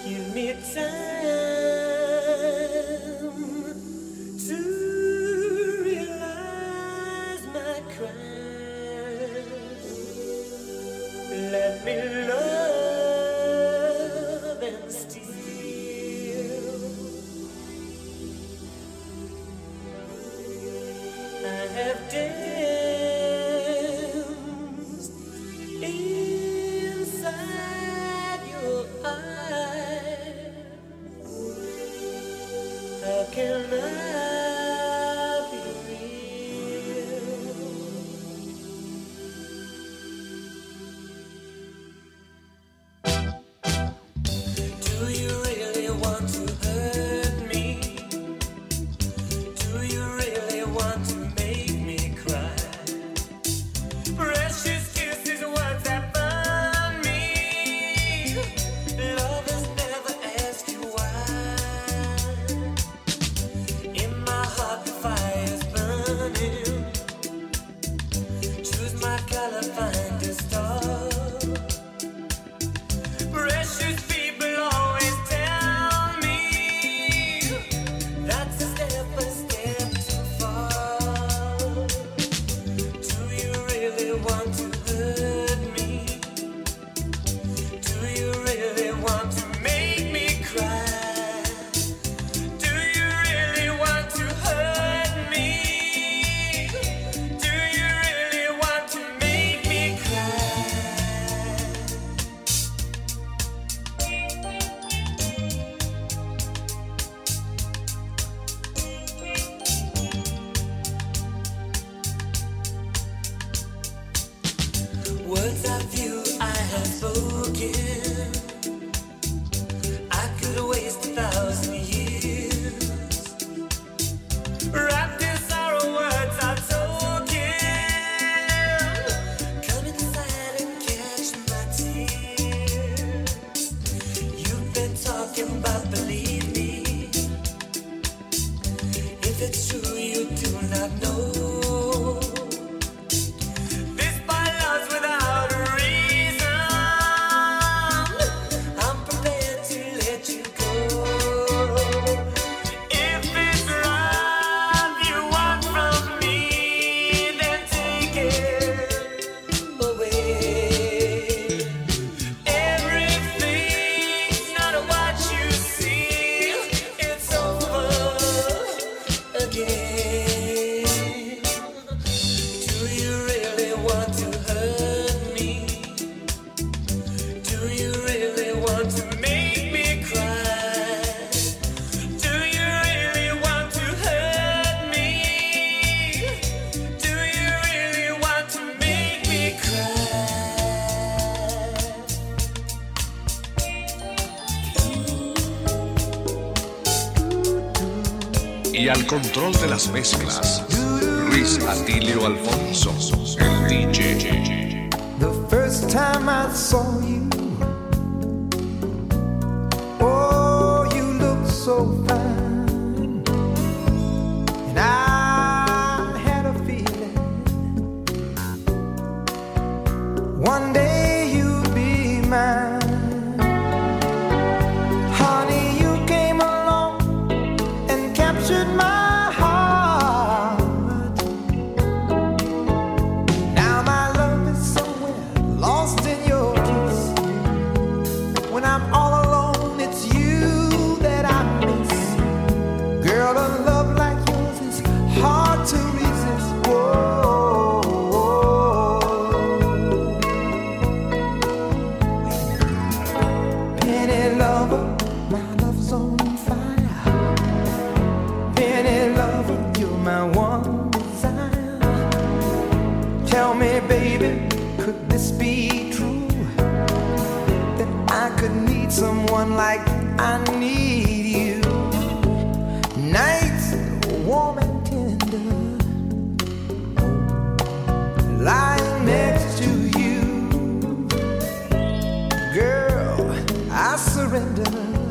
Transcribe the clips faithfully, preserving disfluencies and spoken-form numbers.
Give me time to realize my crimes. Let me love and steal. I have danced inside your eyes. How can I be real? Do you really want to hurt me? Do you really want to make me cry? Precious kisses, words that burn me. Lovers never ask you why. In my heart the fire's burning. Choose my color, find a star. Precious people always tell me that's a step, a step too far. Do you really want to hurt me? Do you really want to make me cry? Do you really want to hurt me? Do you really want to make me cry? Words of you I have spoken, I could waste a thousand years. Wrapped in sorrow, words are token. Come inside and catch my tears. You've been talking about, believe me. If it's true, you do not know. This by love's without a reason. I'm prepared to let you go. If it's love you want from me, then take it away. Everything's not what you see. It's over again. Do you really want to hurt me? Do you really want to make me cry? Do you really want to hurt me? Do you really want to make me cry? Y al control de las mezclas, Luis Atilio Alfonso, el D J. The first time I saw you, oh, you looked so fine, and I had a feeling one day you'd be mine. Honey, you came along and captured my heart. Now my love is somewhere lost in your kiss. When I'm all alone, it's you that I miss. Girl, a love like yours is hard to resist. Whoa, penny lover, my love's on fire. Penny lover, you're my one desire. Tell me, baby, could this be true? That I could need someone like I need you. Nights warm and tender, lying next to you. Girl, I surrender.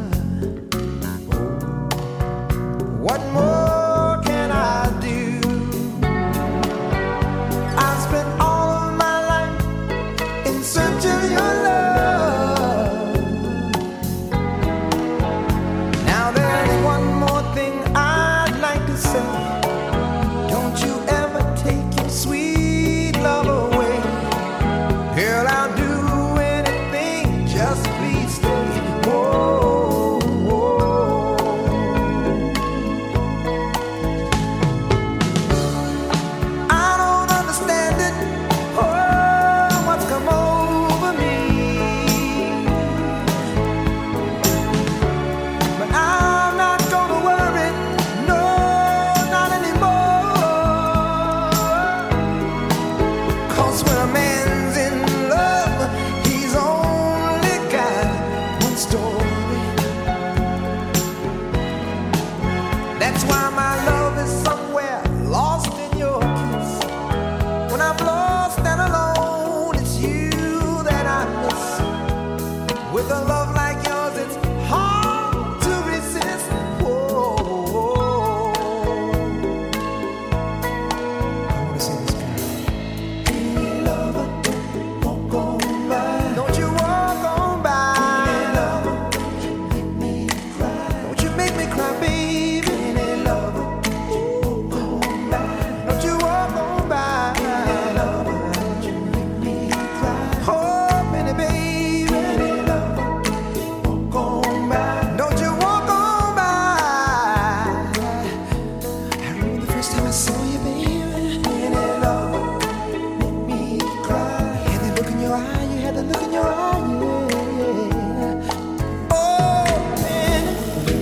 What more can I do? I've spent all of my life in search of your love. love like yours, it's hard to resist. Whoa. I wanna say this, girl. Any lover, walk on by. Don't you walk on by. Any lover, make me cry. Don't you make me cry, baby. Any lover, walk on by. Don't you walk on by. Any lover, you make me cry. Oh, Penny, baby. Any lover, walk on by. Don't you walk on by. I remember the first time I saw you, baby. Any lover, make me cry. You had that look in your eye. You had that look in your eye. Yeah. Oh, Penny.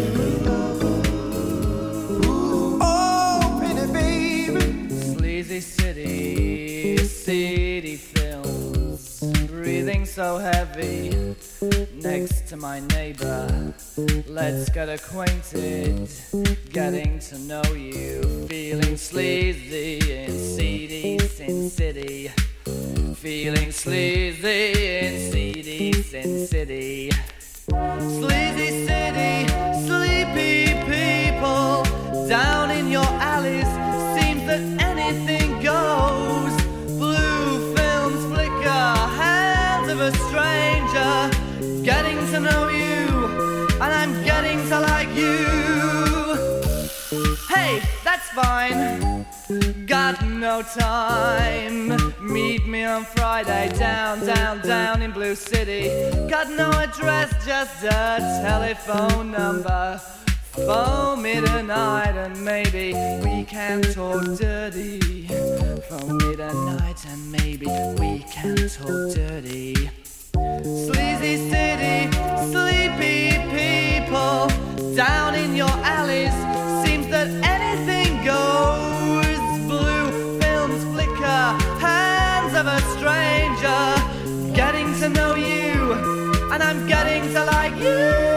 Oh, Penny, baby. Sleazy City, city films, breathing so heavy next to my neighbor. Let's get acquainted, getting to know you, feeling sleazy in seedy Sin City, feeling sleazy in seedy Sin City. Sleazy City, sleepy people down in your alleys. Seems that anything goes. Blue films flicker, hands of a stranger. Getting to know you, and I'm getting to like you. Hey, that's fine. Got no time. Meet me on Friday down, down, down in Blue City. Got no address, just a telephone number. Phone me tonight and maybe we can talk dirty. Phone me tonight and maybe we can talk dirty. Sleazy City, sleepy people down in your alleys. Seems that anything goes. Blue films flicker, hands of a stranger. Getting to know you, and I'm getting to like you.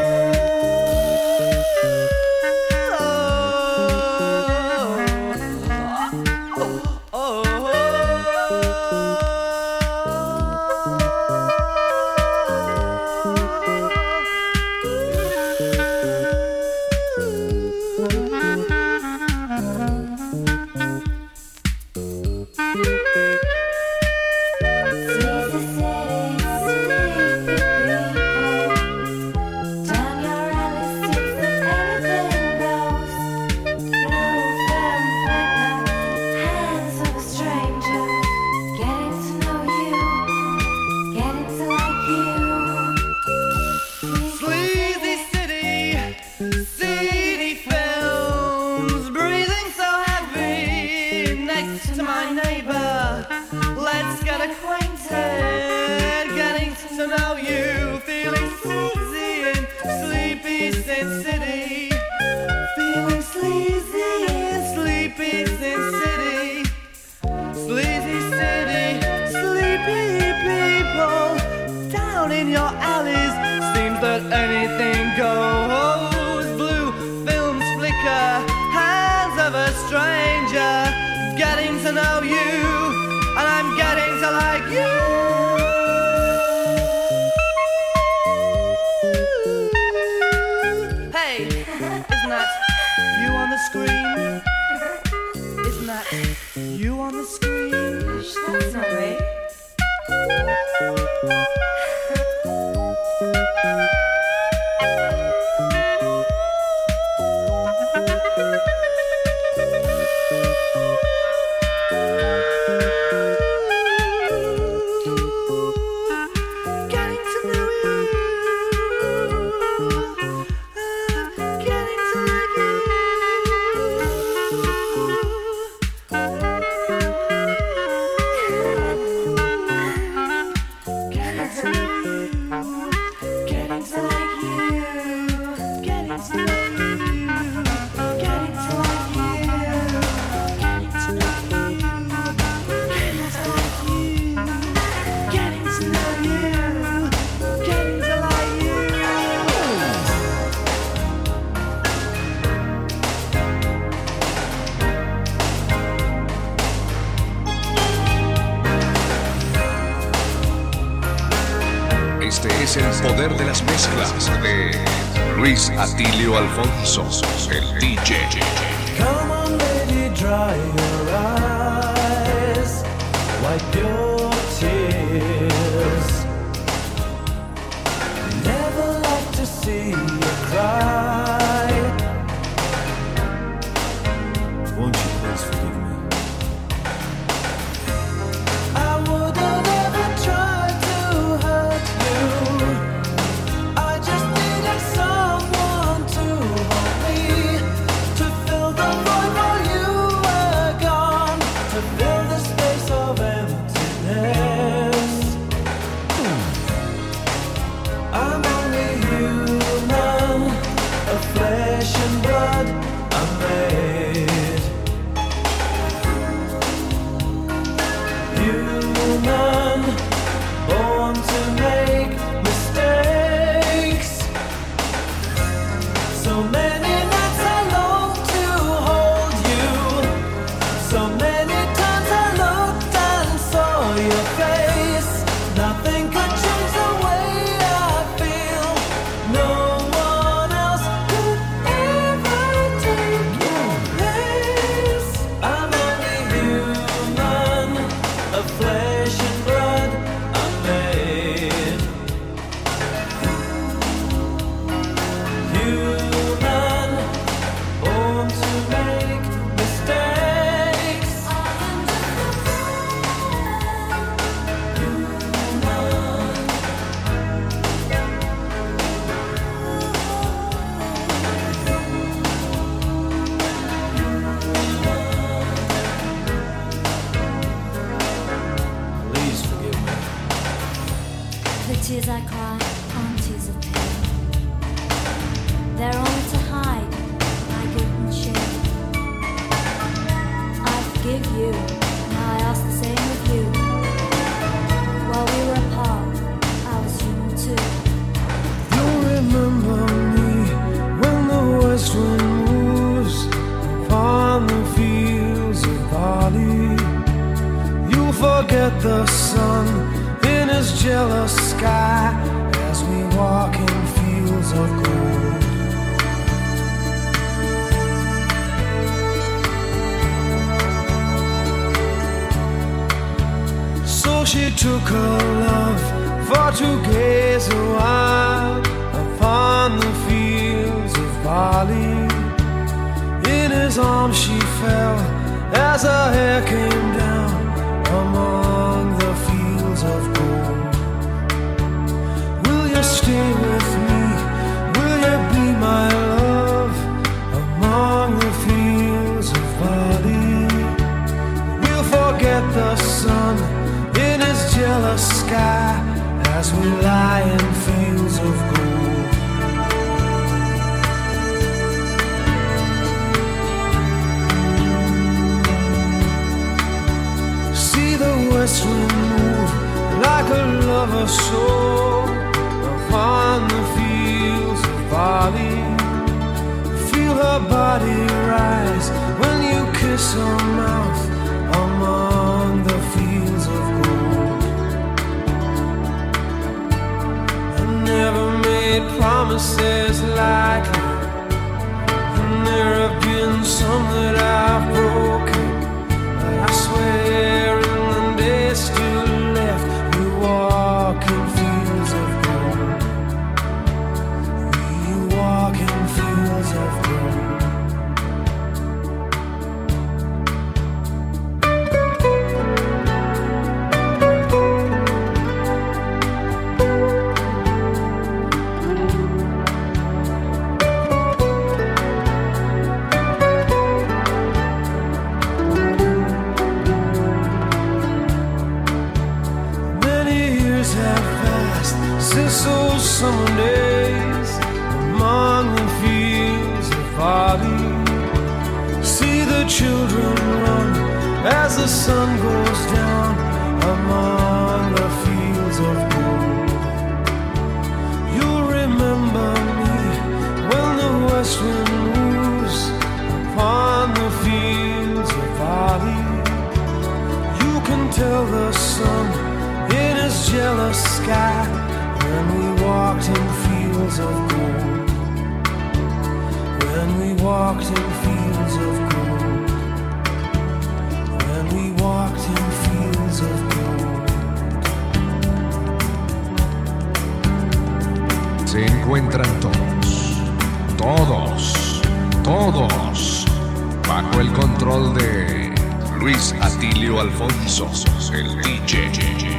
Sleazy City, city films, breathing so heavy next to my neighbor. Let's get acquainted, getting to know you, feeling sleazy in sleepy Sin City, feeling sleazy in sleepy Sin City. Sleazy City, sleepy people down in your alleys. Seems that anything goes. Blue films flicker, hands of a stranger. Getting to know you, and I'm getting to like you. Hey, isn't that you on the screen? Isn't that you on the screen? That's not me. Getting to know you, getting to like you. Getting to mezclas de Luis Atilio Alfonso, el D J. Come on, baby, dry your eyes, wipe your tears. Never like to see you cry. Won't you please forgive me? I wouldn't ever try to hurt you. I just needed someone to hold me, to fill the void while you were gone, to fill the space of emptiness. I'm only human, of flesh and blood I'm made. Human, born to make mistakes. So many nights I long to hold you. So many times I looked and saw your face. Nothing could change the way I feel. No one else could ever take your place. I'm only human, of flesh and blood I'm made. Human, born to make mistakes. Please forgive me. The tears I cry aren't tears of pain. They're only to hide my guilt and shame. I forgive you, and I ask the same of you. While we were apart, I was human too. You remember me when the west wind moves upon the fields of barley. You forget the sun in his jealous sky as we walk in fields of gold. So she took her love for to gaze a while upon the fields of barley. In his arms she fell as her hair came down among the fields of gold. Will you stay with me? Will you be my love among the fields of barley? We'll forget the sun in his jealous sky as we lie in fields of gold. See the west wind move like a lover's soul upon the fields of barley. Feel her body rise when you kiss her mouth among the fields of gold. I never made promises lightly, and there have been some that I've broken. But I swear in the days still left, we walk in fields of gold. We walk in fields of gold. Many years have passed since those summer days among the fields of barley. See the children run as the sun goes down among the fields of gold. You'll remember me when the west wind moves upon the fields of barley. You can tell the sun in his jealous sky when we walked in fields se encuentran todos, todos, todos, bajo el control de Luis Atilio Alfonso, el D J.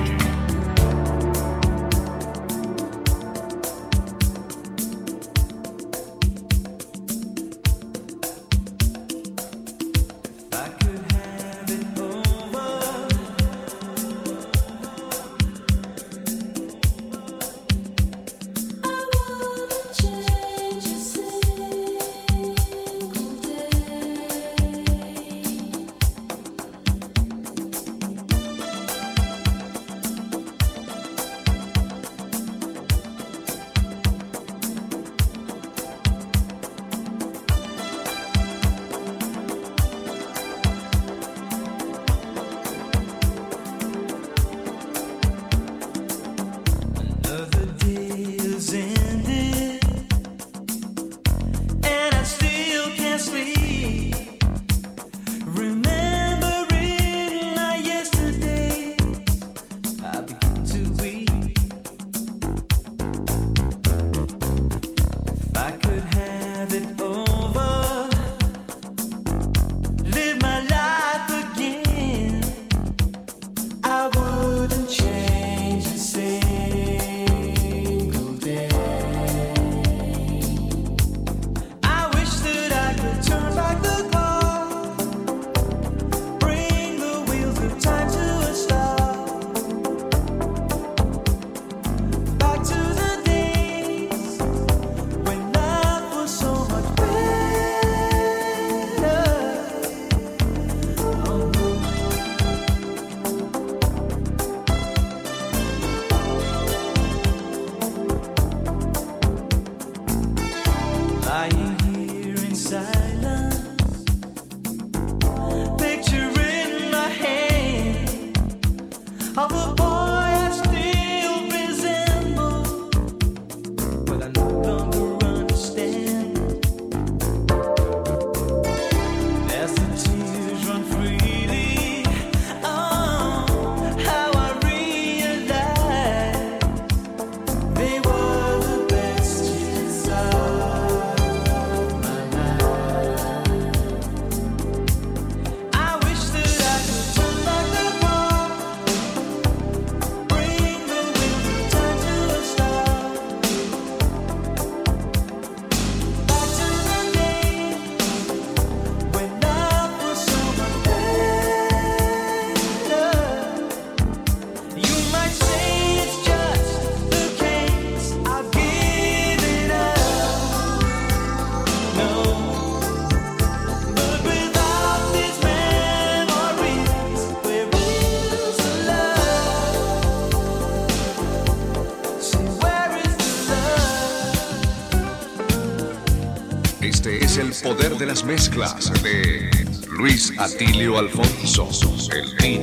El poder de las mezclas de Luis Atilio Alfonso, el D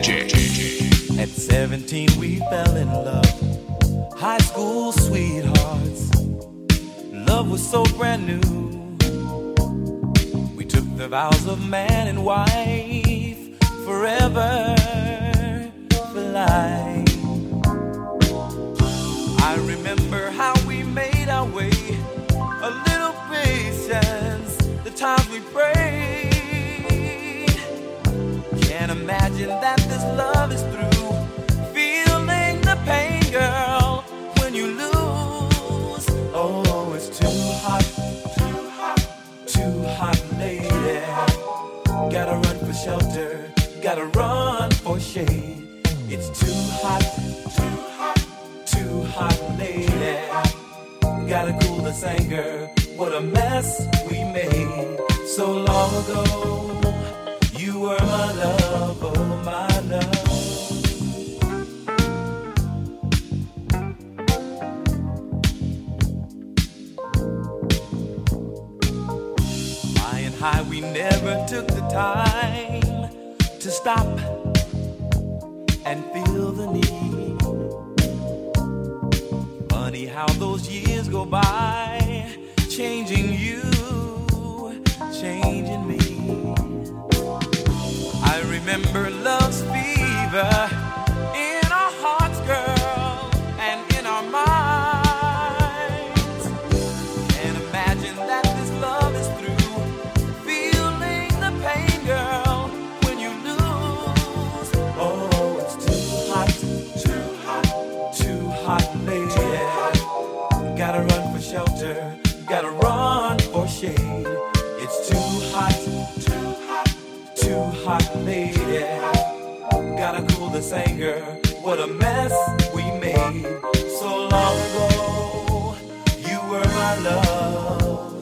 J. At seventeen we fell in love, high school sweethearts. Love was so brand new. We took the vows of man and wife, forever, for life. I remember how we made our way, a little patience, the times we prayed. Can't imagine that this love is through. Feeling the pain, girl, when you lose. Oh, it's too hot, too hot, too hot, lady. Gotta run for shelter, gotta run for shade. It's too hot, too hot, too hot, lady. Gotta cool this anger. What a mess we made so long ago. You were my love, oh my love. Flying high, we never took the time to stop and feel the need. Funny how those years go by, changing you, changing me. I remember love's fever in our hearts, girl, and in our minds. shelter, gotta run for shade. It's too hot, too hot, too hot, lady. Gotta cool this anger, what a mess we made. So long ago, you were my love.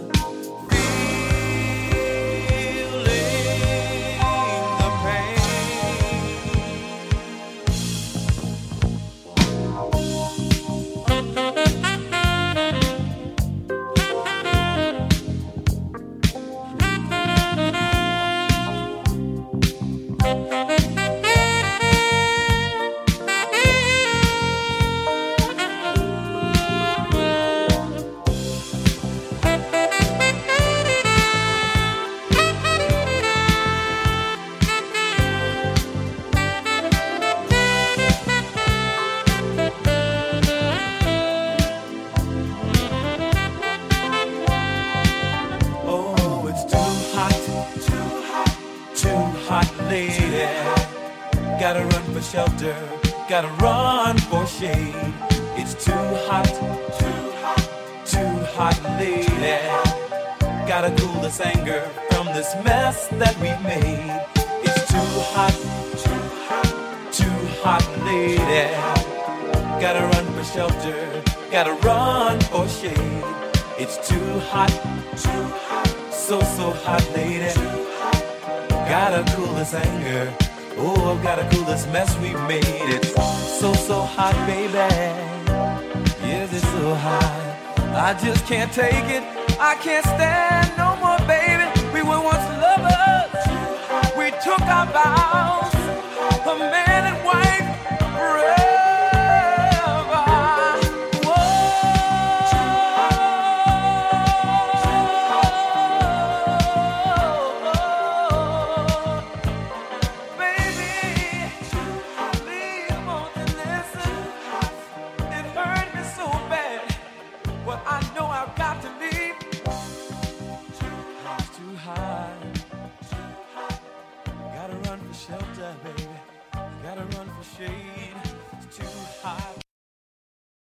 Gotta run for shelter, gotta run for shade. It's too hot, too hot, too hot, lady. Gotta cool this anger from this mess that we made. It's too hot, too hot, too hot, lady. Gotta run for shelter, gotta run for shade. It's too hot, too hot, so, so hot, lady. Gotta cool this anger. Oh, I've gotta cool this mess we made. It's so, so hot, baby. Yes, it's so hot. I just can't take it. I can't stand no more, baby. We were once lovers. We took our vows.